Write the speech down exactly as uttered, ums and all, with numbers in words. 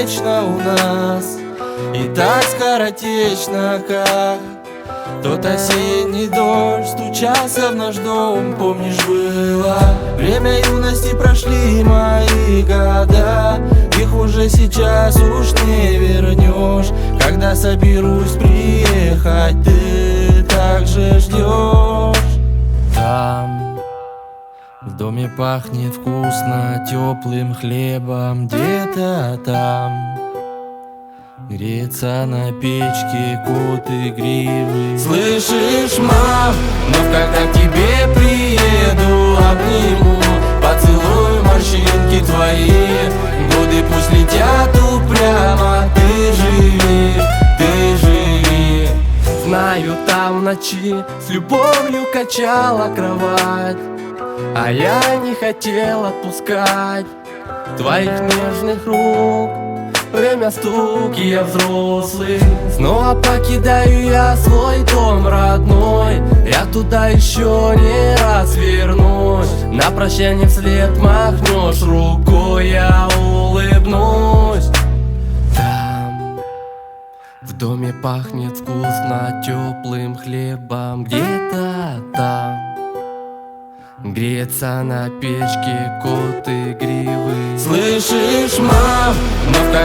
вечно у нас, и так скоротечно, как тот осенний дождь стучался в наш дом. Помнишь, было время юности, прошли мои года, их уже сейчас уж не вернешь. Когда соберусь приехать, ты также ждешь. Там в доме пахнет вкусно теплым хлебом, где-то там греется на печке кот игривый. Слышишь, мам, вновь когда к тебе приеду, обниму, поцелую морщинки твои. Годы пусть летят упрямо, ты живи, ты живи. Знаю, там в ночи с любовью качала кровать, а я не хотел отпускать твоих нежных рук. Время стук, и я взрослый. Снова покидаю я свой дом родной, я туда еще не раз вернусь. На прощание вслед махнешь рукой, я улыбнусь. Там в доме пахнет вкусно теплым хлебом, где-то там греется на печке кот игривый. Слышишь, мам, вновь